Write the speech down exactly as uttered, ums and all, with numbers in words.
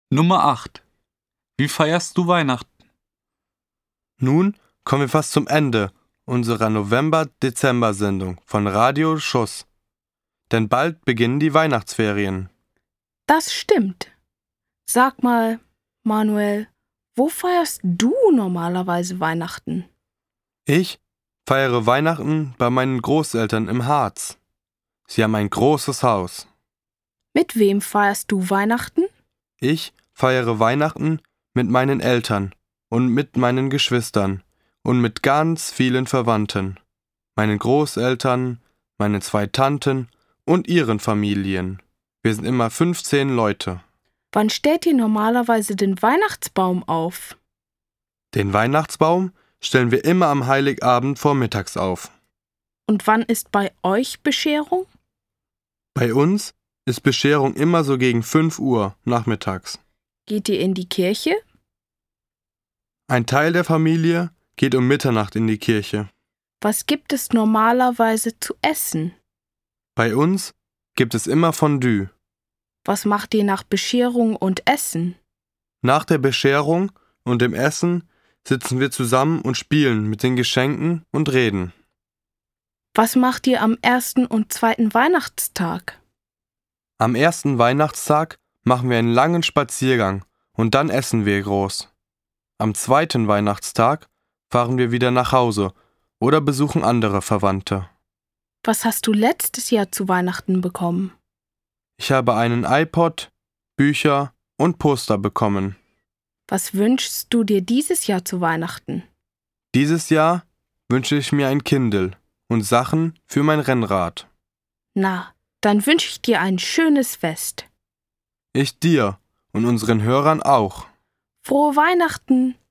Nummer acht. Wie feierst du Weihnachten? Nun kommen wir fast zum Ende unserer November-Dezember-Sendung von Radio Schuss. Denn bald beginnen die Weihnachtsferien. Das stimmt. Sag mal, Manuel, wo feierst du normalerweise Weihnachten? Ich feiere Weihnachten bei meinen Großeltern im Harz. Sie haben ein großes Haus. Mit wem feierst du Weihnachten? Ich feiere Weihnachten mit meinen Eltern und mit meinen Geschwistern und mit ganz vielen Verwandten, meinen Großeltern, meinen zwei Tanten und ihren Familien. Wir sind immer fünfzehn Leute. Wann stellt ihr normalerweise den Weihnachtsbaum auf? Den Weihnachtsbaum stellen wir immer am Heiligabend vormittags auf. Und wann ist bei euch Bescherung? Bei uns ist Bescherung immer so gegen fünf Uhr nachmittags. Geht ihr in die Kirche? Ein Teil der Familie geht um Mitternacht in die Kirche. Was gibt es normalerweise zu essen? Bei uns gibt es immer Fondue. Was macht ihr nach Bescherung und Essen? Nach der Bescherung und dem Essen sitzen wir zusammen und spielen mit den Geschenken und reden. Was macht ihr am ersten und zweiten Weihnachtstag? Am ersten Weihnachtstag machen wir einen langen Spaziergang und dann essen wir groß. Am zweiten Weihnachtstag fahren wir wieder nach Hause oder besuchen andere Verwandte. Was hast du letztes Jahr zu Weihnachten bekommen? Ich habe einen iPod, Bücher und Poster bekommen. Was wünschst du dir dieses Jahr zu Weihnachten? Dieses Jahr wünsche ich mir ein Kindle und Sachen für mein Rennrad. Na, dann wünsche ich dir ein schönes Fest. Ich dir und unseren Hörern auch. Frohe Weihnachten!